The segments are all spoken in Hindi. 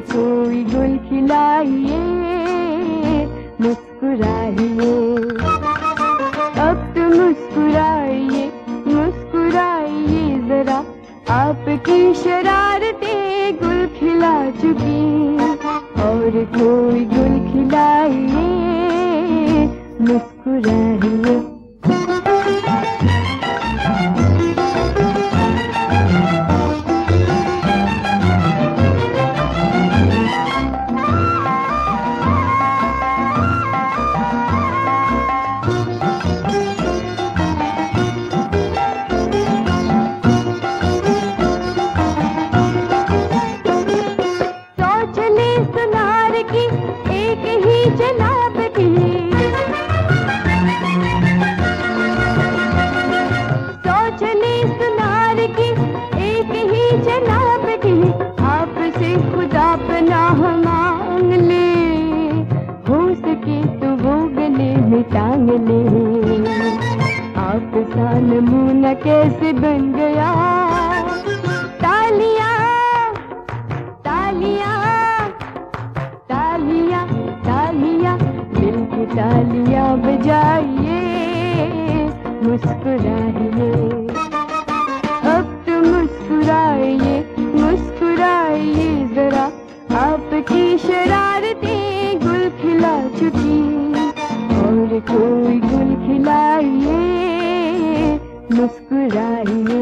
कोई गुल खिलाइए, मुस्कुराइए। अब तो मुस्कुराइए, मुस्कुराइए जरा, आपकी शरारतें गुल खिला चुकी। और कोई गुल खिलाइए, मुस्कुराइए। जनाब की सोचने सुनार की एक ही जनाब की, आपसे खुदा पनाह मांग ले, हो सके तो वो गले में टांग ले। आप सा नमूना कैसे बन गया, तालियां तालियां तालियां तालियां, मिलके तालियां बजाइए, मुस्कुराइए। अब तो मुस्कुराइए, मुस्कुराइए जरा, आपकी शरारतें गुल खिला चुकी। और कोई गुल खिलाइए, मुस्कुराइए।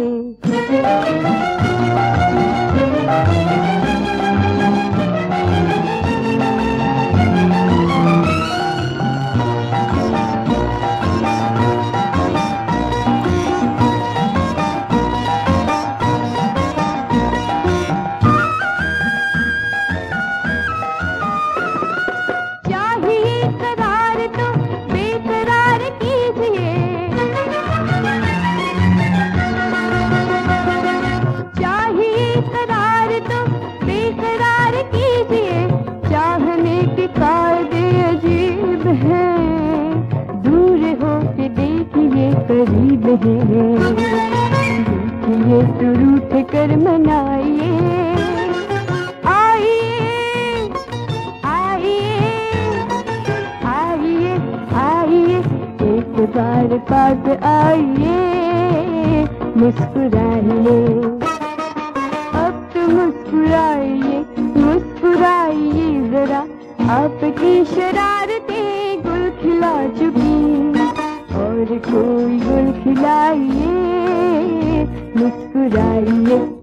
करीब है, देखिए तो रूठ कर मनाइए। आइए आइए आइए आइए, एक बार पास आइए, मुस्कुराइए। अब तो मुस्कुराइए, मुस्कुराइए जरा, आपकी शरारतें गुल खिला चुकी। और कोई गुल खिलाइए, मुस्कुराइए।